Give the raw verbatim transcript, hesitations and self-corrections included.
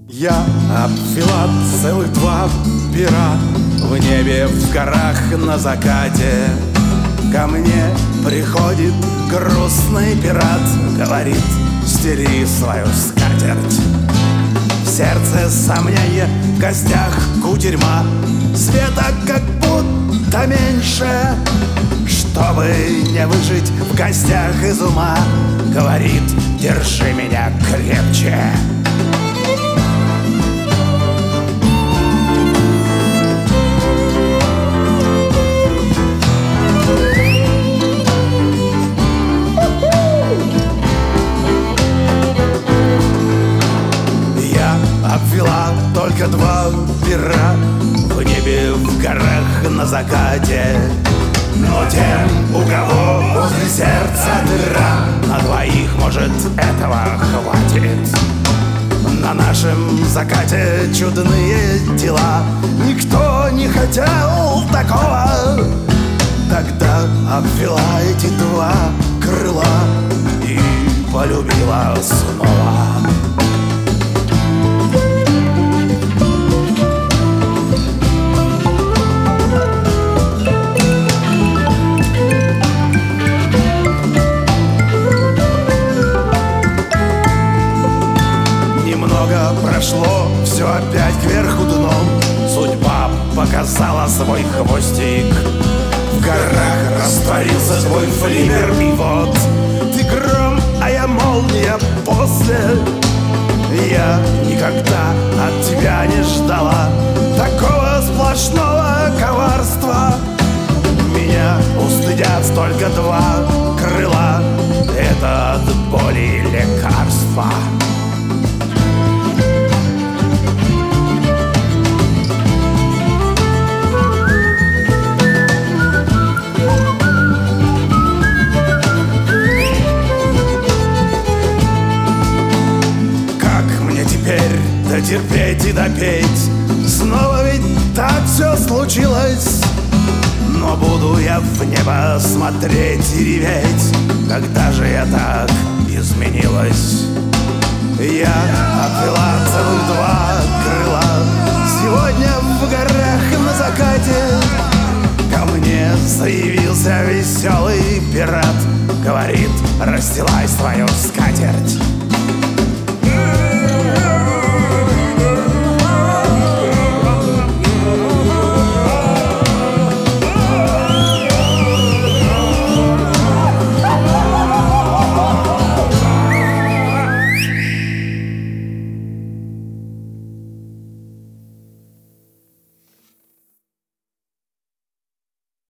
Я обвела целых два пера в небе, в горах, на закате. Ко мне приходит грустный пират, говорит: стели свою скатерть. В сердце сомнение, в гостях кутерьма, света как будто меньше. Чтобы не выжить в гостях из ума, говорит: держи меня крепче. Обвела только два пера в небе, в горах, на закате. Но тем, у кого возле сердца дыра, на двоих, может, этого хватит. На нашем закате чудные дела, никто не хотел такого. Тогда обвела эти два крыла и полюбила снова. Прошло все опять кверху дном, судьба показала свой хвостик. В горах растворился твой флибер, и вот ты гром, а я молния после. Я никогда от тебя не ждала такого сплошного коварства. Меня устыдят только два крыла, это от боли лекарства. Дотерпеть и допеть, снова ведь так все случилось. Но буду я в небо смотреть и реветь, когда же я так изменилась. Я обвела целых два крыла сегодня в горах, на закате. Ко мне заявился веселый пират, говорит: расстилай свою скатерть.